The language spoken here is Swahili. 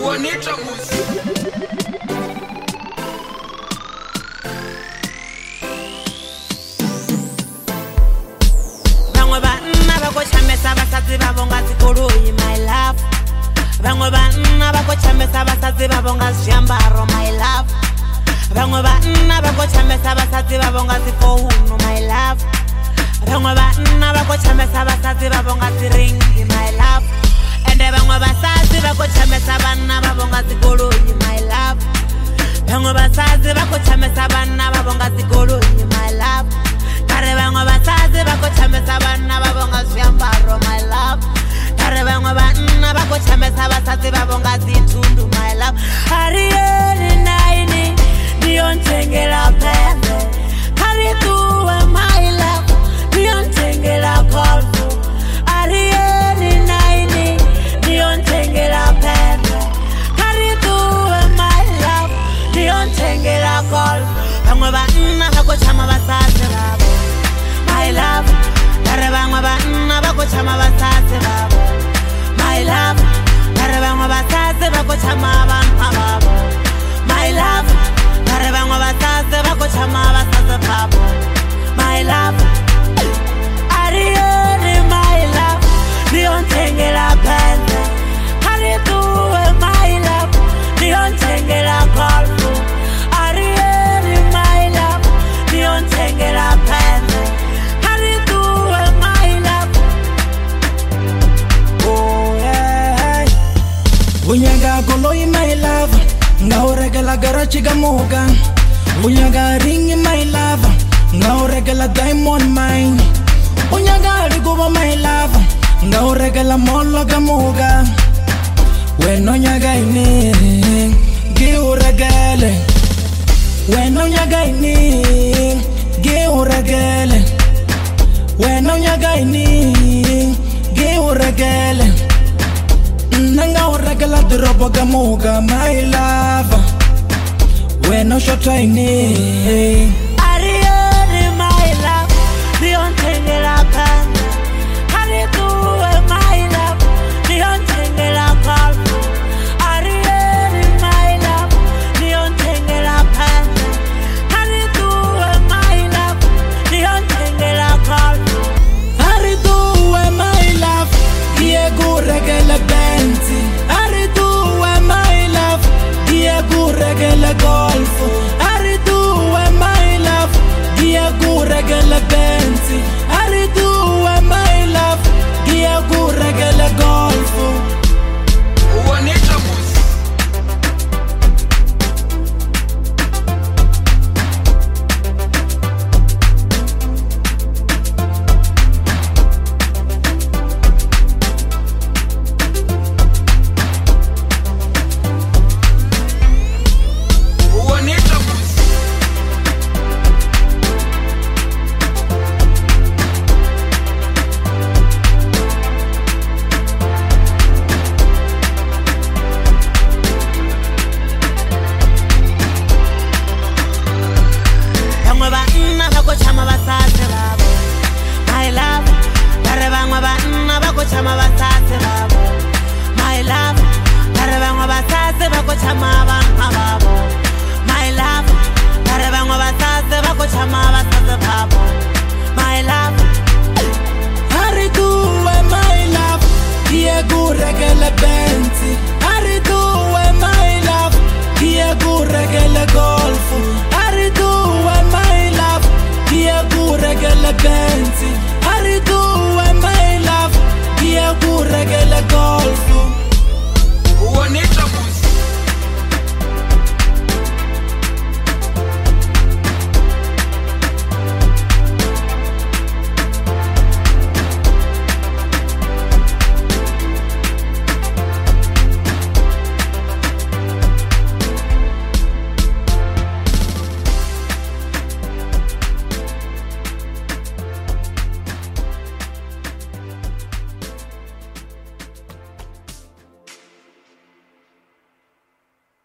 kuonita musi. Bangwe banna ba go chamesa basatsi ba bonga zikoloi my love. Bangwe banna ba go chamesa basatsi ba bonga zwiambaro my love. Bangwe banna ba go chamesa basatsi ba bonga zifounu my love. Bangwe banna ba go chamesa basatsi ba bonga ziringi my love. Ende bangwe basatsi ba go chamesa banna ba bonga zikoloi my love. Bangwe basatsi ba go chamesa banna ba bonga zikoloi my love. Kare bangwe basatsi ba go chamesa banna ba bonga zwiambaro my love. Kare bangwe banna ba go chamesa basatsi ba bonga zithundu my love. Arieli naini Niyonthengela pheze Kari tuwe my love Niyonthengela golfu Arieli naini Niyonthengela pheze Kari tuwe my love Niyonthengela golfu Bangwe banna ba go chama basatsi babo my love. Kare bangwe banna ba go chama basatsi babo my love. Kare bangwe basatsi ba go chama banna babo my love. Kare bangwe basatsi ba go chama basatsi babo my love. Arieli my love Niyonthengela pheze Kari tuwe my love Niyonthengela golfu Arieli my love Niyonthengela pheze Kari tuwe my love. Oh yeah. Unyaga goloi my love Ngauregela garachi gamuga Unyaga ringi my love Ngauregela diamond mine Unyaga riguba my love Ngauregela molo gamuga Weno nyaga ini Giuregele Weno nyaga ini Giuregele Weno nyaga ini Giuregele Nanga uregela drobo gamuga my love Weno shota ini Arieli my love Niyonthengela pheze Kari tuwe my love Niyonthengela golfu Arieli my love Niyonthengela pheze Kari tuwe my love Niyonthengela golfu Arituwe my love Diego regele benzi Arituwe my love Diego regele golfu